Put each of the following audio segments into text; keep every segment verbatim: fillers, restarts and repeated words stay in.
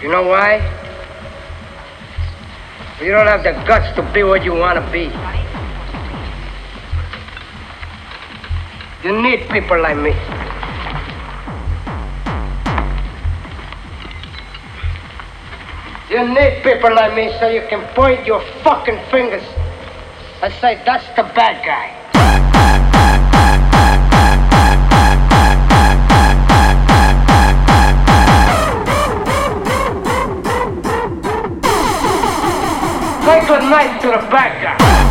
You know why? You don't have the guts to be what you want to be. You need people like me. You need people like me so you can point your fucking fingers and say, that's the bad guy. Say good night to the bad guy.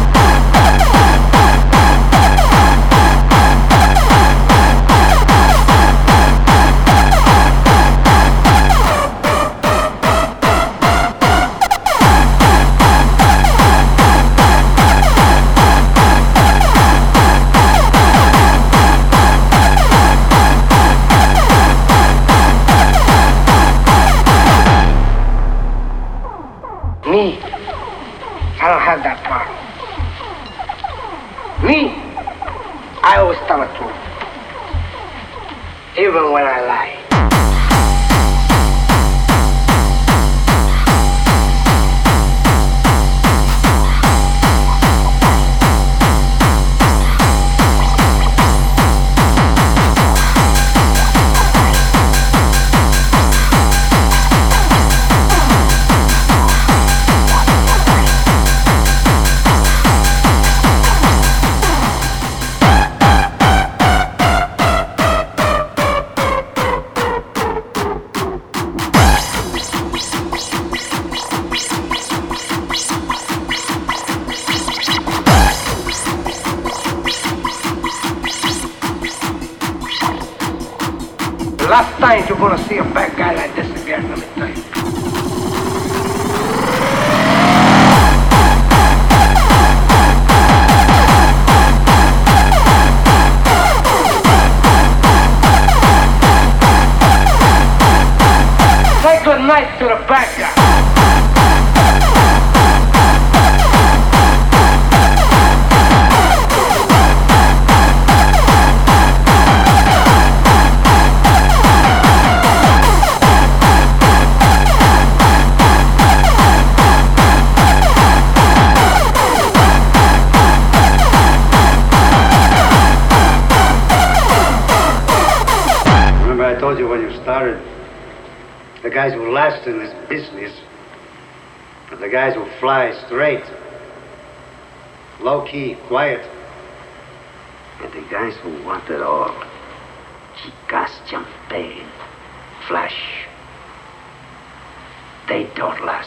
Me, I don't have that power. Me, I always tell the truth, even when I lie. The last time you're gonna see a bad guy like this again, let me tell you. Say good night to the bad guy. I told you when you started, the guys who last in this business are the guys who fly straight, low-key, quiet, and the guys who want it all. Chicas, champagne, flash. They don't last.